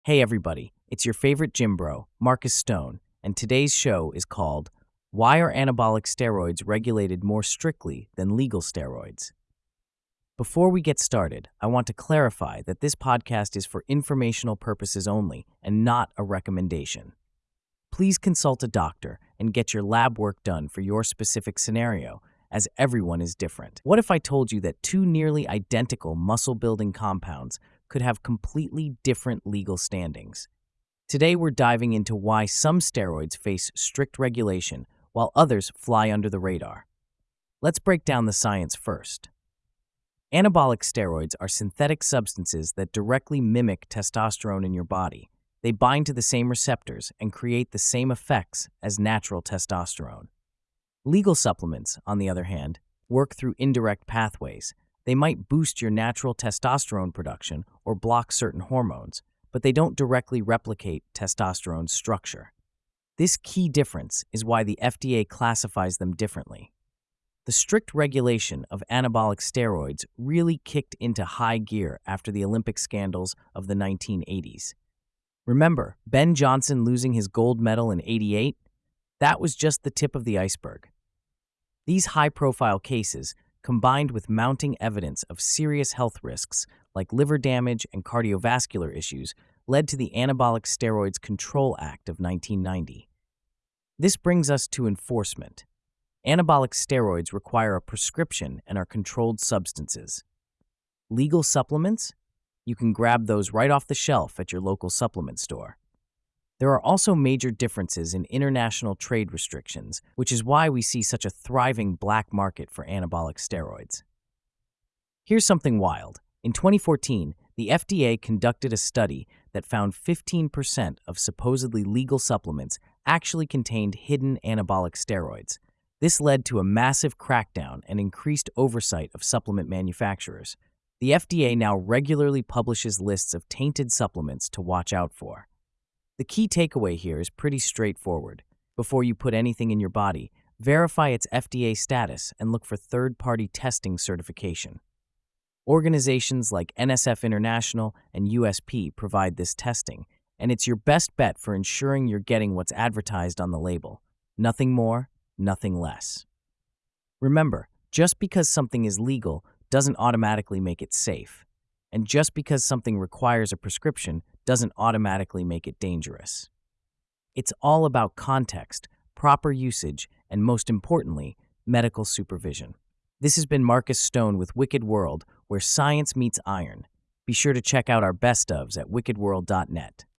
Hey everybody, it's your favorite gym bro, Marcus Stone, and today's show is called Why Are Anabolic Steroids Regulated More Strictly Than Legal Steroids? Before we get started, I want to clarify that this podcast is for informational purposes only and not a recommendation. Please consult a doctor and get your lab work done for your specific scenario, as everyone is different. What if I told you that two nearly identical muscle-building compounds could have completely different legal standings? Today we're diving into why some steroids face strict regulation while others fly under the radar. Let's break down the science first. Anabolic steroids are synthetic substances that directly mimic testosterone in your body. They bind to the same receptors and create the same effects as natural testosterone. Legal supplements, on the other hand, work through indirect pathways. They might boost your natural testosterone production or block certain hormones, but they don't directly replicate testosterone's structure. This key difference is why the FDA classifies them differently. The strict regulation of anabolic steroids really kicked into high gear after the Olympic scandals of the 1980s. Remember Ben Johnson losing his gold medal in '88? That was just the tip of the iceberg. These high-profile cases, combined with mounting evidence of serious health risks like liver damage and cardiovascular issues, led to the Anabolic Steroids Control Act of 1990. This brings us to enforcement. Anabolic steroids require a prescription and are controlled substances. Legal supplements? You can grab those right off the shelf at your local supplement store. There are also major differences in international trade restrictions, which is why we see such a thriving black market for anabolic steroids. Here's something wild. In 2014, the FDA conducted a study that found 15% of supposedly legal supplements actually contained hidden anabolic steroids. This led to a massive crackdown and increased oversight of supplement manufacturers. The FDA now regularly publishes lists of tainted supplements to watch out for. The key takeaway here is pretty straightforward. Before you put anything in your body, verify its FDA status and look for third-party testing certification. Organizations like NSF International and USP provide this testing, and it's your best bet for ensuring you're getting what's advertised on the label. Nothing more, nothing less. Remember, just because something is legal doesn't automatically make it safe. And just because something requires a prescription doesn't automatically make it dangerous. It's all about context, proper usage, and most importantly, medical supervision. This has been Marcus Stone with Wicked World, where science meets iron. Be sure to check out our best ofs at wickedworld.net.